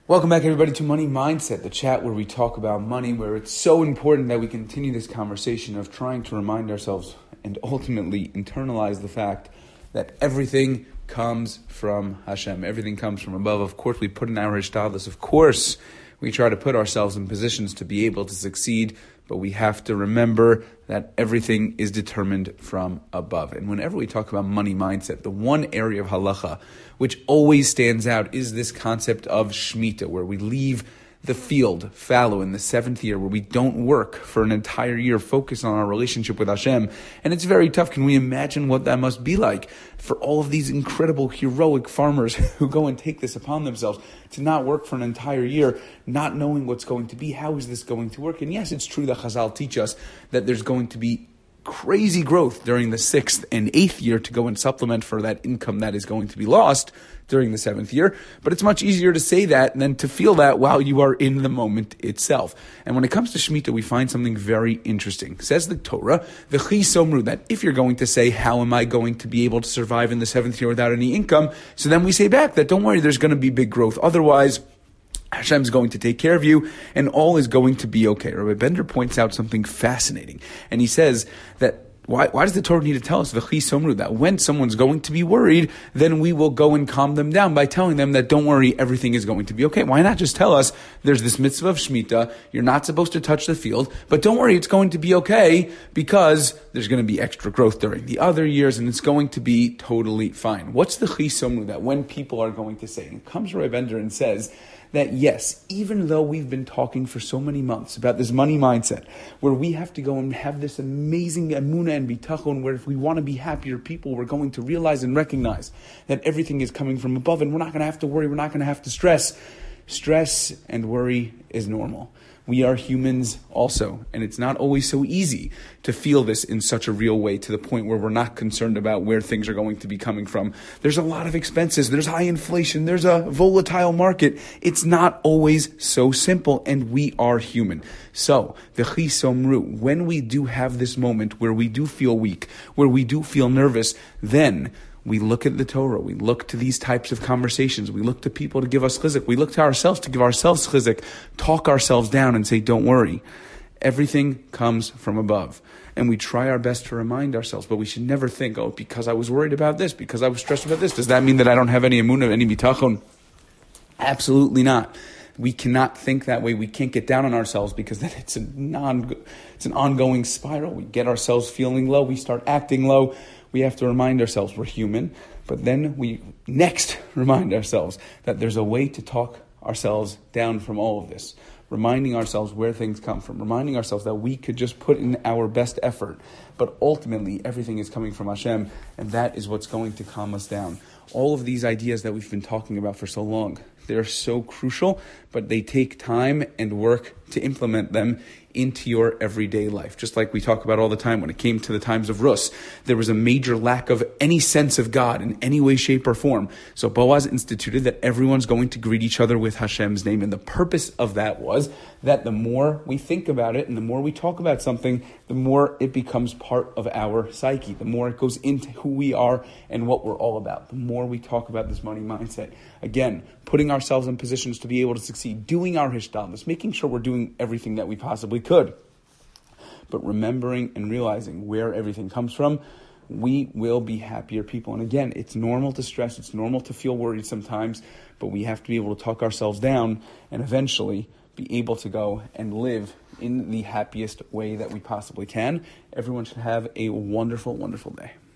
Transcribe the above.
Welcome back, everybody, to Money Mindset, the chat where we talk about money, where it's so important that we continue this conversation of trying to remind ourselves and ultimately internalize the fact that everything comes from Hashem. Everything comes from above. Of course, we put in our hishtadlus. Of course, we try to put ourselves in positions to be able to succeed, but we have to remember that everything is determined from above. And whenever we talk about money mindset, the one area of halacha which always stands out is this concept of Shemitah, where we leave the field fallow in the seventh year, where we don't work for an entire year, focus on our relationship with Hashem. And it's very tough. Can we imagine what that must be like for all of these incredible, heroic farmers who go and take this upon themselves to not work for an entire year, not knowing what's going to be? How is this going to work? And yes, it's true that Chazal teach us that there's going to be crazy growth during the sixth and eighth year to go and supplement for that income that is going to be lost during the seventh year. But it's much easier to say that than to feel that while you are in the moment itself. And when it comes to Shemitah, we find something very interesting. Says the Torah, V'chi somru, that if you're going to say, how am I going to be able to survive in the seventh year without any income? So then we say back that don't worry, there's going to be big growth. Otherwise, Hashem's going to take care of you, and all is going to be okay. Rabbi Bender points out something fascinating, and he says that why does the Torah need to tell us v'chi somru, that when someone's going to be worried, then we will go and calm them down by telling them that don't worry, everything is going to be okay? Why not just tell us there's this mitzvah of Shemitah, you're not supposed to touch the field, but don't worry, it's going to be okay because there's going to be extra growth during the other years, and it's going to be totally fine. What's the v'chi somru that when people are going to say? And comes Rabbi Bender and says that yes, even though we've been talking for so many months about this money mindset, where we have to go and have this amazing emunah and bitachon, where if we want to be happier people, we're going to realize and recognize that everything is coming from above, and we're not going to have to worry, we're not going to have to stress. Stress and worry is normal. We are humans also, and it's not always so easy to feel this in such a real way to the point where we're not concerned about where things are going to be coming from. There's a lot of expenses, there's high inflation, there's a volatile market. It's not always so simple, and we are human. So, v'chi somru, when we do have this moment where we do feel weak, where we do feel nervous, then we look at the Torah, we look to these types of conversations, we look to people to give us chizuk, we look to ourselves to give ourselves chizuk, talk ourselves down and say, don't worry, everything comes from above. And we try our best to remind ourselves, but we should never think, oh, because I was worried about this, because I was stressed about this, does that mean that I don't have any emunah, any bitachon? Absolutely not. We cannot think that way. We can't get down on ourselves because then it's an ongoing spiral. We get ourselves feeling low, we start acting low. We have to remind ourselves we're human, but then we next remind ourselves that there's a way to talk ourselves down from all of this, reminding ourselves where things come from, reminding ourselves that we could just put in our best effort, but ultimately everything is coming from Hashem, and that is what's going to calm us down. All of these ideas that we've been talking about for so long, they're so crucial, but they take time and work to implement them into your everyday life. Just like we talk about all the time, when it came to the times of Rus, there was a major lack of any sense of God in any way, shape, or form. So Boaz instituted that everyone's going to greet each other with Hashem's name. And the purpose of that was that the more we think about it and the more we talk about something, the more it becomes part of our psyche, the more it goes into who we are and what we're all about, the more we talk about this money mindset. Again, putting ourselves in positions to be able to succeed, doing our hishtadlus, making sure we're doing everything that we possibly could. But remembering and realizing where everything comes from, we will be happier people. And again, it's normal to stress, it's normal to feel worried sometimes, but we have to be able to talk ourselves down and eventually be able to go and live in the happiest way that we possibly can. Everyone should have a wonderful, wonderful day.